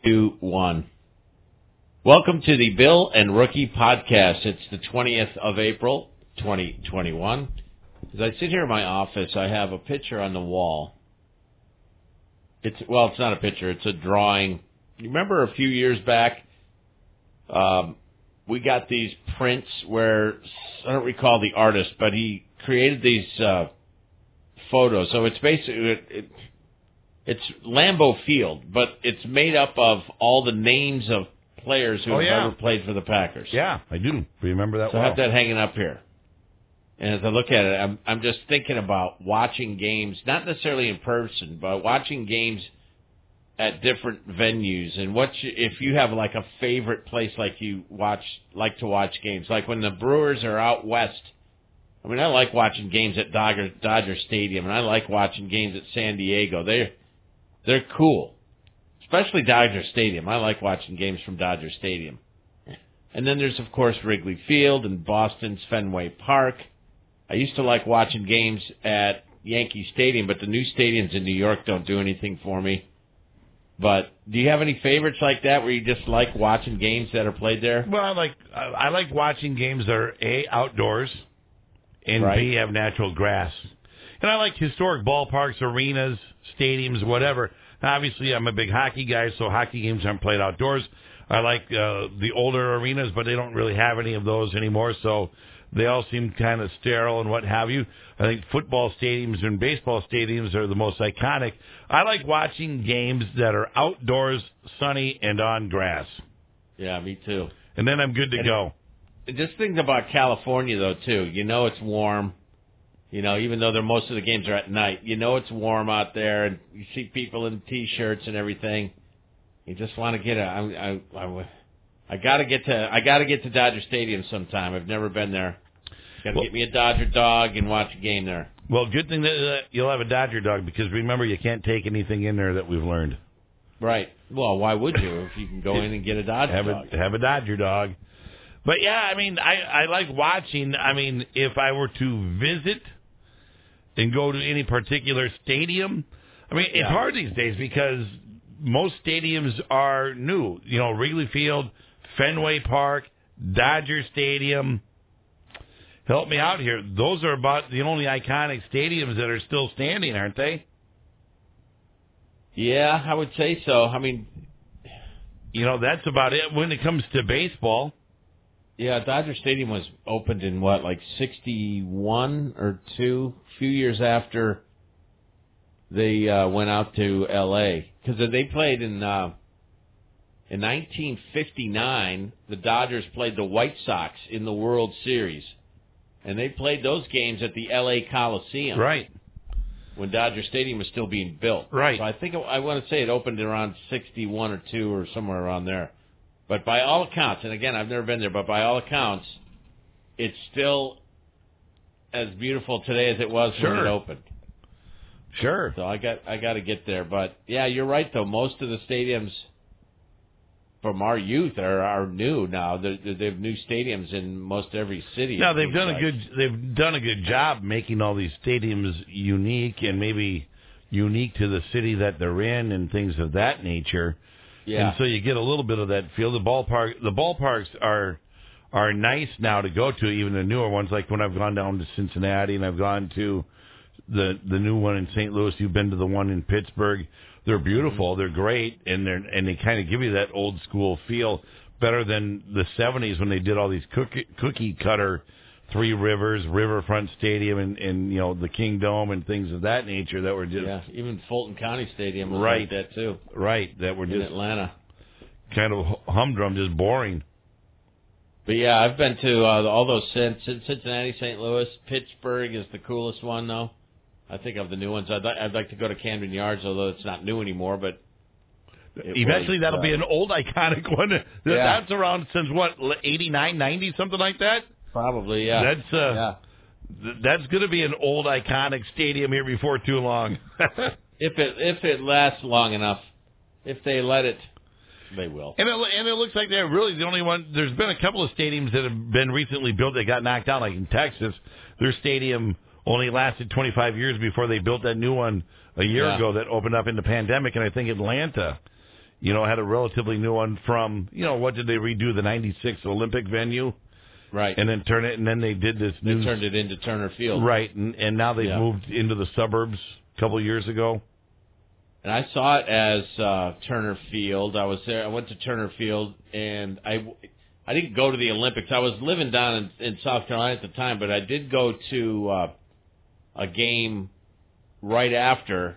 2, 1. Welcome to the Bill and Rookie Podcast. It's the 20th of April, 2021. As I sit here in my office, I have a picture on the wall. It's not a picture. It's a drawing. You remember a few years back, we got these prints where, I don't recall the artist, but he created these photos. So it's basically, it's Lambeau Field, but it's made up of all the names of players who have ever played for the Packers. Yeah, I do remember that. So I have that hanging up here. And as I look at it, I'm just thinking about watching games, not necessarily in person, but watching games at different venues. And if you have like a favorite place like to watch games, like when the Brewers are out west. I mean, I like watching games at Dodger Stadium, and I like watching games at San Diego. They're cool, especially Dodger Stadium. I like watching games from Dodger Stadium. And then there's, of course, Wrigley Field and Boston's Fenway Park. I used to like watching games at Yankee Stadium, but the new stadiums in New York don't do anything for me. But do you have any favorites like that where you just like watching games that are played there? Well, I like watching games that are A, outdoors, and B, have natural grass. And I like historic ballparks, arenas, stadiums, whatever. Obviously, I'm a big hockey guy, so hockey games aren't played outdoors. I like the older arenas, but they don't really have any of those anymore, so they all seem kind of sterile and what have you. I think football stadiums and baseball stadiums are the most iconic. I like watching games that are outdoors, sunny, and on grass. Yeah, me too. And then I'm good to go. Just think about California, though, too. You know it's warm. You know, even though most of the games are at night, you know it's warm out there, and you see people in T-shirts and everything. You just want to get I gotta get to Dodger Stadium sometime. I've never been there. Got to get me a Dodger dog and watch a game there. Well, good thing that you'll have a Dodger dog, because remember, you can't take anything in there that we've learned. Right. Well, why would you if you can go in and get a Dodger dog? Have a Dodger dog. But yeah, I mean, I like watching. I mean, if I were to visit and go to any particular stadium, I mean, it's hard these days because most stadiums are new. You know, Wrigley Field, Fenway Park, Dodger Stadium. Help me out here. Those are about the only iconic stadiums that are still standing, aren't they? Yeah, I would say so. I mean, you know, that's about it when it comes to baseball. Yeah, Dodger Stadium was opened in, like 61 or 2, a few years after they went out to L.A. Because they played in 1959, the Dodgers played the White Sox in the World Series. And they played those games at the L.A. Coliseum. Right. When Dodger Stadium was still being built. Right. So I want to say it opened around 61 or 2 or somewhere around there. But by all accounts, and again, I've never been there, but by all accounts, it's still as beautiful today as it was when it opened. Sure. So I got to get there. But yeah, you're right though. Most of the stadiums from our youth are new now. They have new stadiums in most every city. Now they've done a good job making all these stadiums unique and maybe unique to the city that they're in and things of that nature. Yeah. And so you get a little bit of that feel. The ballparks are nice now to go to, even the newer ones. Like when I've gone down to Cincinnati and I've gone to the new one in St. Louis. You've been to the one in Pittsburgh. They're beautiful. Mm-hmm. They're great, and they kind of give you that old school feel better than the 70s when they did all these cookie cutter Three Rivers, Riverfront Stadium, and you know the Kingdome and things of that nature that were just even Fulton County Stadium was like that too. Right, that were in just Atlanta, kind of humdrum, just boring. But yeah, I've been to all those Cincinnati, St. Louis, Pittsburgh is the coolest one though. I think of the new ones. I'd like to go to Camden Yards, although it's not new anymore. But eventually that'll be an old iconic one. That's around since what, 89, 90, something like that. Probably, yeah. That's going to be an old iconic stadium here before too long. if it lasts long enough, if they let it, they will. And it looks like they're really the only one. There's been a couple of stadiums that have been recently built that got knocked down, like in Texas. Their stadium only lasted 25 years before they built that new one a year ago that opened up in the pandemic. And I think Atlanta had a relatively new one from, what did they redo, the 96 Olympic venue? Right. And then they did this They turned it into Turner Field. Right, and now they've moved into the suburbs a couple of years ago. And I saw it as Turner Field. I was there. I went to Turner Field, and I didn't go to the Olympics. I was living down in South Carolina at the time, but I did go to a game right after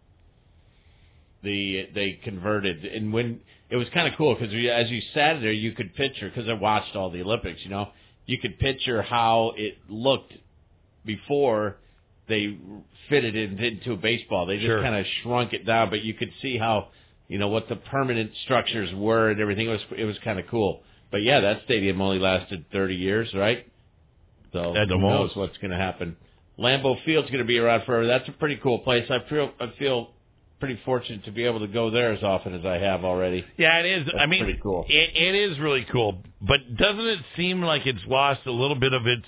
they converted. And when it was kind of cool because as you sat there, you could picture, because I watched all the Olympics, you could picture how it looked before they fitted it into a baseball. They just kind of shrunk it down, but you could see how, what the permanent structures were and everything. It was kind of cool. But yeah, that stadium only lasted 30 years, right? So who knows what's going to happen. Lambeau Field's going to be around forever. That's a pretty cool place. I feel pretty fortunate to be able to go there as often as I have already. Yeah, it is. That's pretty cool. It is really cool. But doesn't it seem like it's lost a little bit of its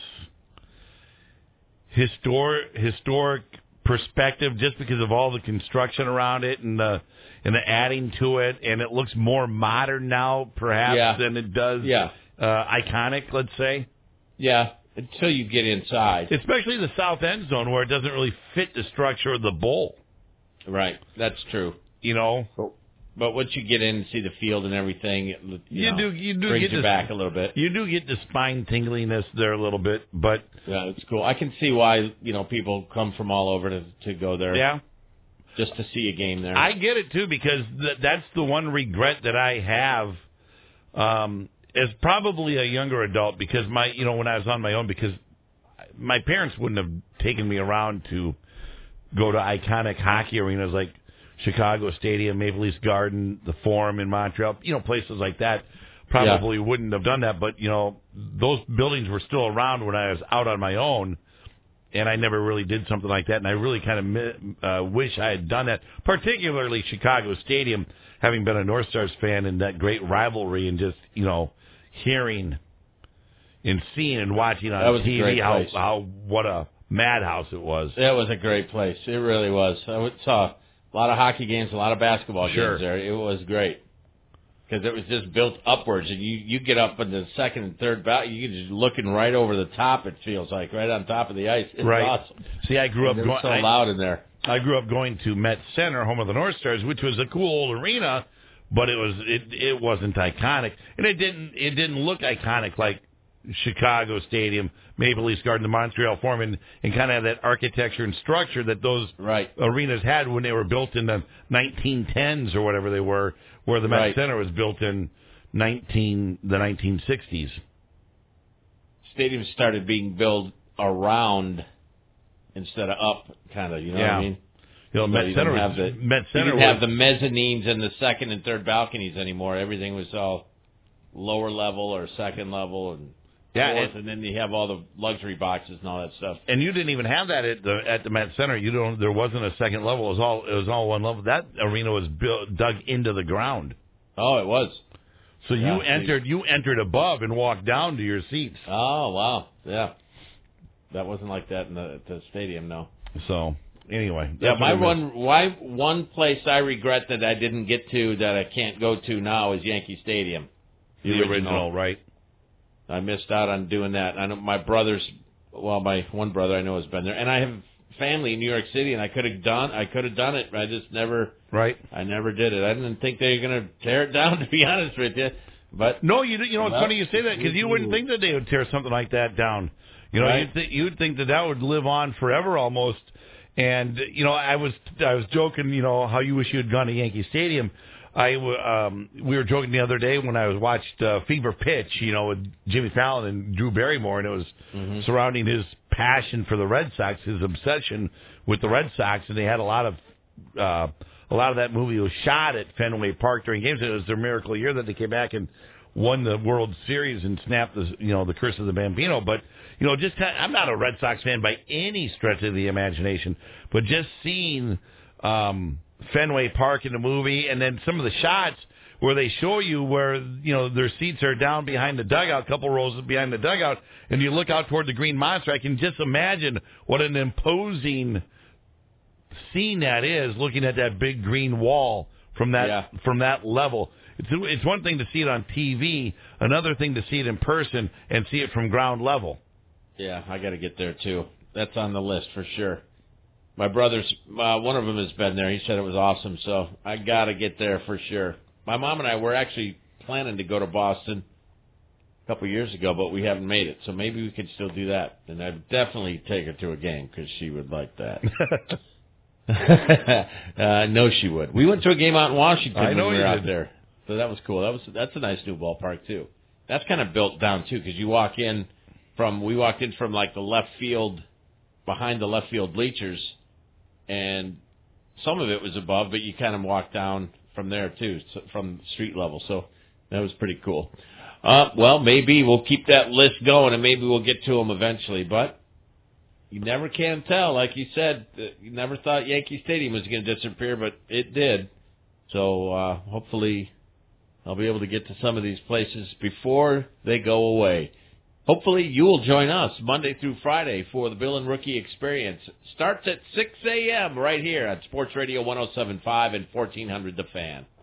historic perspective just because of all the construction around it and the adding to it, and it looks more modern now perhaps than it does iconic, let's say? Yeah, until you get inside. Especially the south end zone where it doesn't really fit the structure of the bowl. Right, that's true. But once you get in and see the field and everything, you do brings you back a little bit. You do get the spine tingliness there a little bit, but yeah, it's cool. I can see why people come from all over to go there. Yeah, just to see a game there. I get it too because that's the one regret that I have as probably a younger adult because when I was on my own, because my parents wouldn't have taken me around to go to iconic hockey arenas like Chicago Stadium, Maple Leafs Garden, the Forum in Montreal, places like that. Probably wouldn't have done that, but those buildings were still around when I was out on my own, and I never really did something like that. And I really kind of wish I had done that, particularly Chicago Stadium, having been a North Stars fan and that great rivalry, and just hearing and seeing and watching on TV what a madhouse it was. It was a great place. It really was. I saw a lot of hockey games, a lot of basketball games there. It was great because it was just built upwards, and you get up in the second and third balcony, you're just looking right over the top. It feels like right on top of the ice. It's awesome. See, I grew up going so loud in there. I grew up going to Met Center, home of the North Stars, which was a cool old arena, but it wasn't iconic, and it didn't look iconic like Chicago Stadium, Maple Leafs Garden, the Montreal Forum, and kind of that architecture and structure that those arenas had when they were built in the 1910s or whatever they were, where the Met Center was built in the 1960s. Stadiums started being built around instead of up, kind of, what I mean? Met Center didn't have the mezzanines and the second and third balconies anymore. Everything was all lower level or second level and fourth, and then you have all the luxury boxes and all that stuff. And you didn't even have that at the Met Center. There wasn't a second level. It was all one level. That arena was dug into the ground. Oh, it was. So you entered above and walked down to your seats. Oh, wow. Yeah. That wasn't like that in the stadium, no. So, anyway. One place I regret that I didn't get to that I can't go to now is Yankee Stadium. The original, right. I missed out on doing that. I know my one brother I know has been there, and I have family in New York City, and I could have done it. I just never. Right. I never did it. I didn't think they were going to tear it down, to be honest with you. But no, it's funny you say that because you wouldn't think that they would tear something like that down. You'd think that would live on forever almost. And I was joking, how you wish you had gone to Yankee Stadium. We were joking the other day when I watched Fever Pitch, with Jimmy Fallon and Drew Barrymore, and it was surrounding his passion for the Red Sox, his obsession with the Red Sox, and they had a lot of that movie was shot at Fenway Park during games. It was their miracle year that they came back and won the World Series and snapped the curse of the Bambino. But I'm not a Red Sox fan by any stretch of the imagination, but just seeing Fenway Park in the movie, and then some of the shots where they show you where their seats are down behind the dugout, a couple rows behind the dugout, and you look out toward the Green Monster. I can just imagine what an imposing scene that is, looking at that big green wall from that level. It's one thing to see it on TV, another thing to see it in person and see it from ground level. Yeah, I got to get there too. That's on the list for sure. My brothers, one of them has been there. He said it was awesome, so I got to get there for sure. My mom and I were actually planning to go to Boston a couple of years ago, but we haven't made it, so maybe we could still do that. And I'd definitely take her to a game because she would like that. I know she would. We went to a game out in Washington when we were out there. So that was cool. That's a nice new ballpark too. That's kind of built down too, because we walked in from like the left field, behind the left field bleachers, and some of it was above, but you kind of walked down from there too, from street level. So that was pretty cool. Well, maybe we'll keep that list going, and maybe we'll get to them eventually. But you never can tell. Like you said, you never thought Yankee Stadium was going to disappear, but it did. So hopefully I'll be able to get to some of these places before they go away. Hopefully you will join us Monday through Friday for the Bill and Rookie Experience. Starts at 6 a.m. right here on Sports Radio 107.5 and 1400 The Fan.